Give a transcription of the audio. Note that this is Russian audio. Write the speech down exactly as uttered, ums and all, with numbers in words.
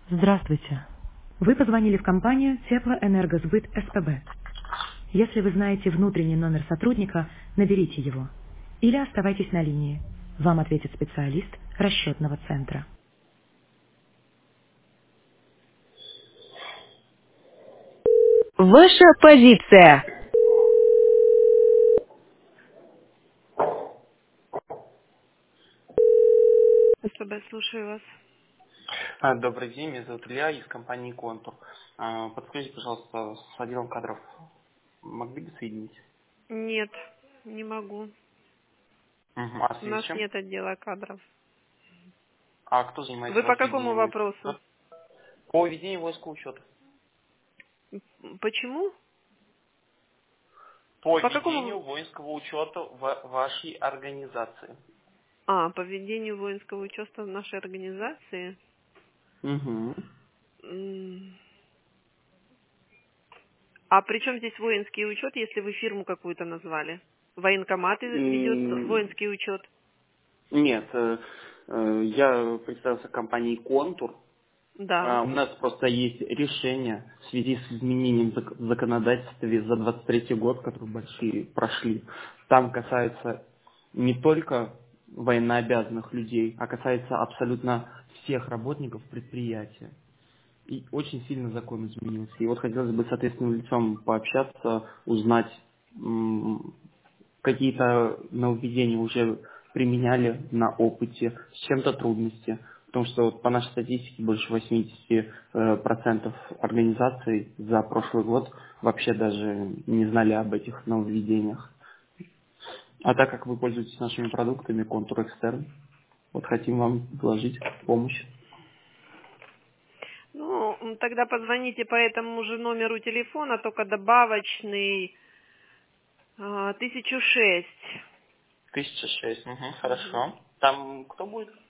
Здравствуйте. Вы позвонили в компанию Теплоэнергосбыт СПБ. Если вы знаете внутренний номер сотрудника, наберите его. Или оставайтесь на линии. Вам ответит специалист расчетного центра. Ваша позиция. СПБ, слушаю вас. А, Добрый день, меня зовут Илья из компании «Контур». А, Подскажите, пожалуйста, с отделом кадров могли бы соединить? Нет, не могу. Мгм. А в У связи нас с чем? нет отдела кадров. А кто занимается Вы у по вас какому ведением вопросу? учета? По ведению войскового учета. Почему? По По ведению какому? воинского учета в вашей организации. А, по ведению воинского учета в нашей организации. Угу. М, А при чем здесь воинский учет, если вы фирму какую-то назвали? Военкомат и- ведет воинский учет. Нет, э, э, я представился компанией «Контур». Да. А, У нас просто есть решение в связи с изменением зак- в законодательстве за двадцать третий год, которые большие прошли. Там касается не только военнообязанных людей, а касается абсолютно всех работников предприятия. И очень сильно закон изменился. И вот хотелось бы с ответственным лицом пообщаться, узнать, м, какие-то нововведения уже применяли на опыте, с чем-то трудности. Потому что вот по нашей статистике больше восемьдесят процентов организаций за прошлый год вообще даже не знали об этих нововведениях. А так как вы пользуетесь нашими продуктами, контур экстерн, вот хотим вам предложить помощь. Ну, м, тогда позвоните по этому же номеру телефона, только добавочный а, тысячу шесть. Тысяча шесть, угу, Мгм. хорошо. Там кто будет?